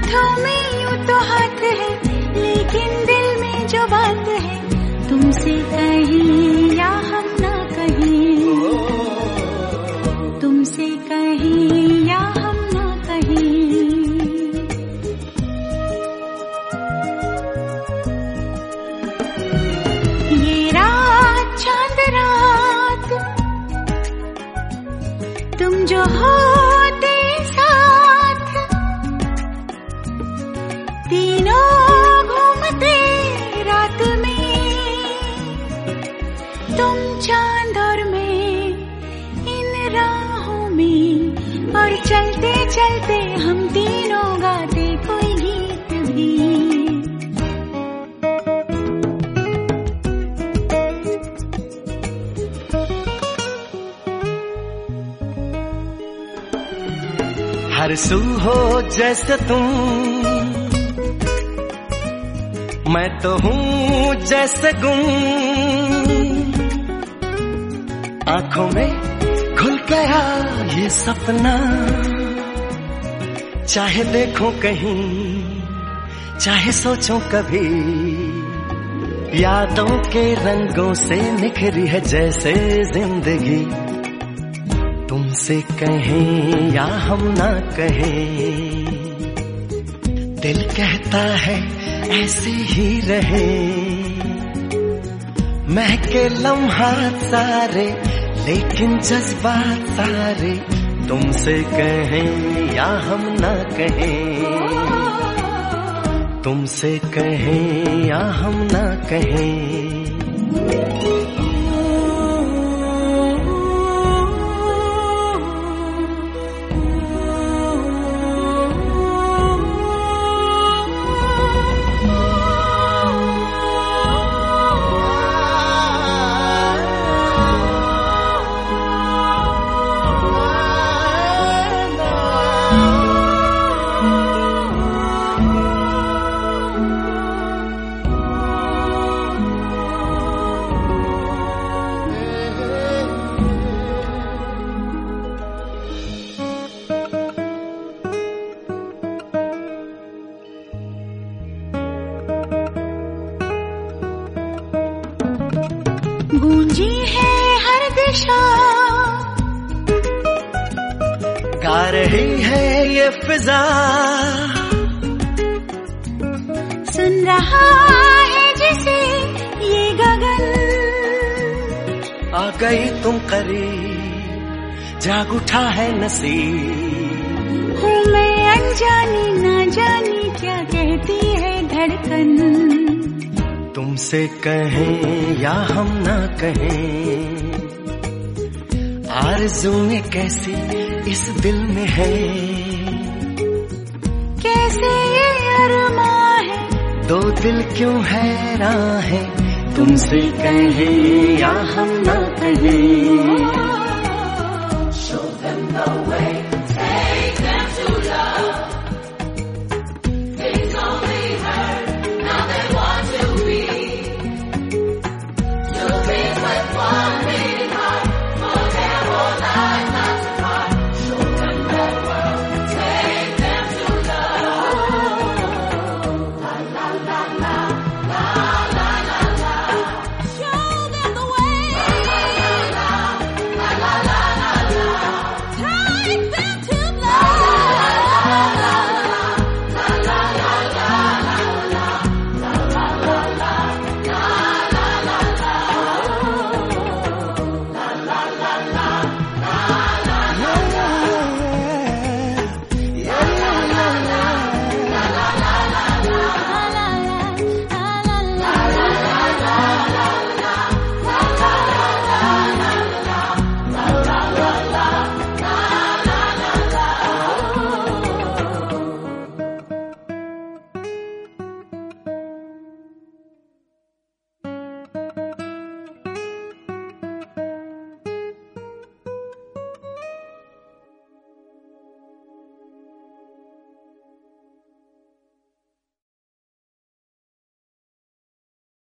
हाथों में यूं तो हाथ है, लेकिन दिल में जो बात है तुमसे कहीं या हम ना कहीं, तुमसे कहीं या हम ना कहीं। ये रात चांद रात तुम जो होते साथ, तीनों घूमते रात में, तुम चांद और मैं इन राहों में, और चलते चलते हम तीनों गाते कोई गीत भी। हर सू हो जैसे तुम, मैं तो हूँ जैसे गुम, आंखों में खुल गया ये सपना, चाहे देखूं कहीं चाहे सोचूं कभी, यादों के रंगों से निखरी है जैसे जिंदगी। तुमसे कहें या हम ना कहें, दिल कहता है ऐसे ही रहे, महके लम्हात सारे लेकिन जज्बात सारे, तुमसे कहें या हम ना कहें, तुमसे कहें या हम ना कहें। गूंजी है हर दिशा, गा रही है ये फिजा, सुन रहा है जिसे ये गगन, आ गई तुम करीब जाग उठा है नसीब, हूँ मैं अनजानी ना जानी क्या कहती है धड़कन। तुमसे कहें या हम ना कहें, आरज़ूएं कैसी इस दिल में है, कैसे ये अरमां है, दो दिल क्यों हैरान है। तुमसे कहें या हम ना कहें।